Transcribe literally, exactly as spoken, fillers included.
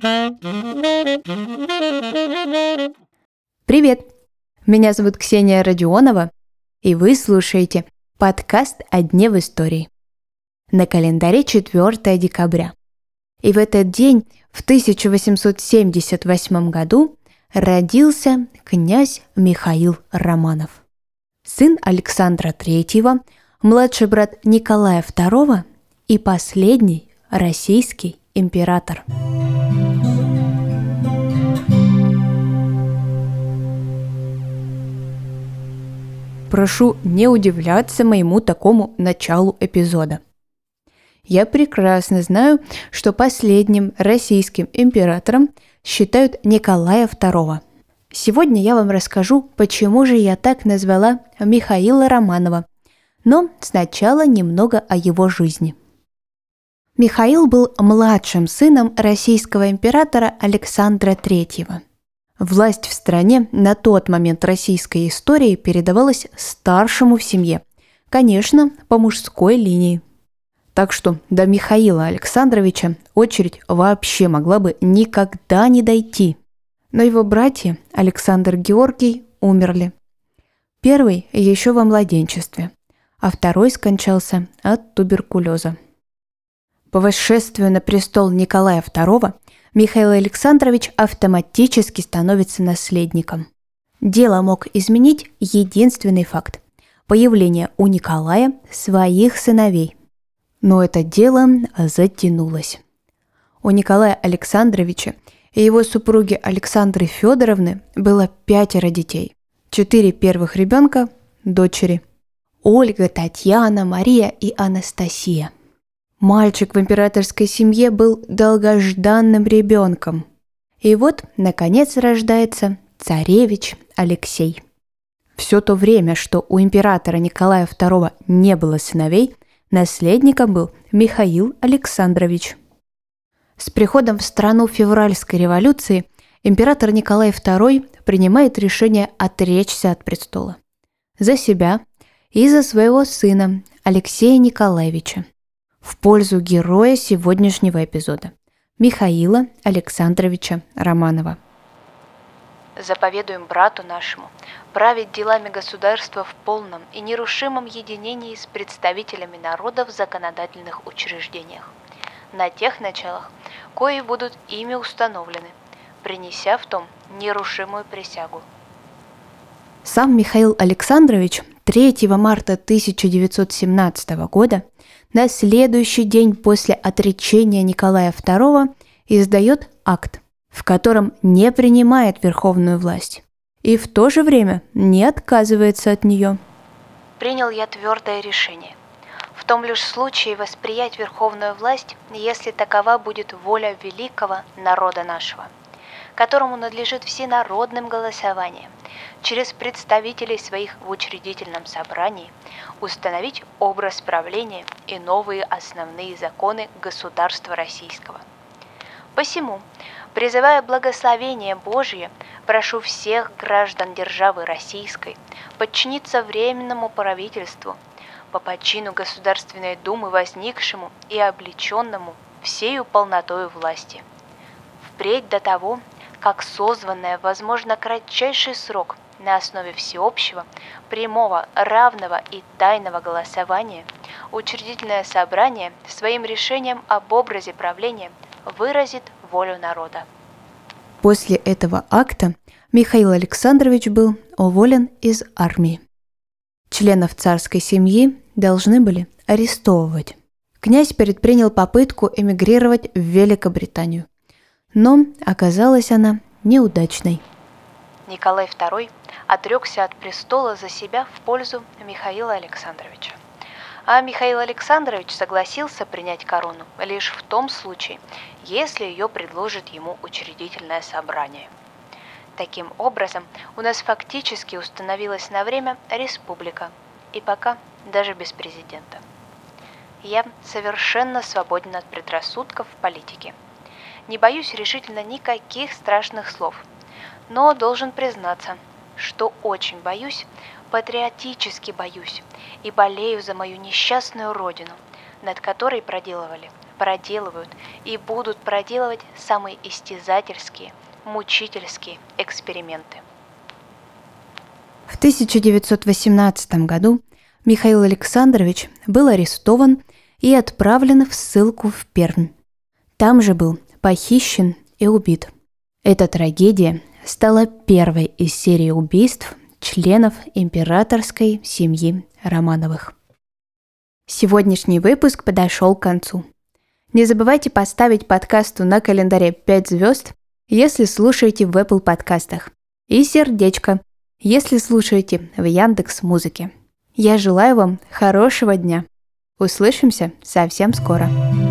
Привет! Меня зовут Ксения Родионова, и вы слушаете подкаст «О дне в истории». На календаре четвёртое декабря. И в этот день, в тысяча восемьсот семьдесят восьмом году, родился князь Михаил Романов. Сын Александра третьего, младший брат Николая второго и последний российский император. Прошу не удивляться моему такому началу эпизода. Я прекрасно знаю, что последним российским императором считают Николая второго. Сегодня я вам расскажу, почему же я так назвала Михаила Романова, но сначала немного о его жизни. Михаил был младшим сыном российского императора Александра третьего. Власть в стране на тот момент российской истории передавалась старшему в семье, конечно, по мужской линии. Так что до Михаила Александровича очередь вообще могла бы никогда не дойти. Но его братья Александр и Георгий умерли. Первый еще во младенчестве, а второй скончался от туберкулеза. По восшествию на престол Николая второго Михаил Александрович автоматически становится наследником. Дело мог изменить единственный факт – появление у Николая своих сыновей. Но это дело затянулось. У Николая Александровича и его супруги Александры Федоровны было пятеро детей. Четыре первых ребенка – дочери – Ольга, Татьяна, Мария и Анастасия. Мальчик в императорской семье был долгожданным ребенком. И вот, наконец, рождается царевич Алексей. Все то время, что у императора Николая второго не было сыновей, наследником был Михаил Александрович. С приходом в страну февральской революции император Николай второй принимает решение отречься от престола. За себя и за своего сына Алексея Николаевича. В пользу героя сегодняшнего эпизода – Михаила Александровича Романова. Заповедуем брату нашему править делами государства в полном и нерушимом единении с представителями народа в законодательных учреждениях, на тех началах, кои будут ими установлены, принеся в том нерушимую присягу. Сам Михаил Александрович третьего марта тысяча девятьсот семнадцатого года, на следующий день после отречения Николая второго, издает акт, в котором не принимает верховную власть и в то же время не отказывается от нее. Принял я твердое решение. В том лишь случае восприять верховную власть, если такова будет воля великого народа нашего, которому надлежит всенародным голосованием, через представителей своих в учредительном собрании, установить образ правления и новые основные законы государства российского. Посему, призывая благословение Божие, прошу всех граждан державы российской подчиниться временному правительству, по почину Государственной Думы возникшему и облеченному всею полнотою власти. Впредь до того, как созванное, возможно, кратчайший срок на основе всеобщего, прямого, равного и тайного голосования, учредительное собрание своим решением об образе правления выразит волю народа. После этого акта Михаил Александрович был уволен из армии. Членов царской семьи должны были арестовывать. Князь предпринял попытку эмигрировать в Великобританию, но оказалась она неудачной. Николай второй отрекся от престола за себя в пользу Михаила Александровича. А Михаил Александрович согласился принять корону лишь в том случае, если ее предложит ему учредительное собрание. Таким образом, у нас фактически установилась на время республика, и пока даже без президента. Я совершенно свободен от предрассудков в политике. Не боюсь решительно никаких страшных слов, но должен признаться, что очень боюсь, патриотически боюсь и болею за мою несчастную родину, над которой проделывали проделывают и будут проделывать самые истязательские, мучительские эксперименты. В тысяча девятьсот восемнадцатом году Михаил Александрович был арестован и отправлен в ссылку в Пермь. Там же был похищен и убит. Эта трагедия стала первой из серии убийств членов императорской семьи Романовых. Сегодняшний выпуск подошел к концу. Не забывайте поставить подкасту на календаре пять звезд, если слушаете в Apple подкастах, и сердечко, если слушаете в Яндекс.Музыке. Я желаю вам хорошего дня. Услышимся совсем скоро.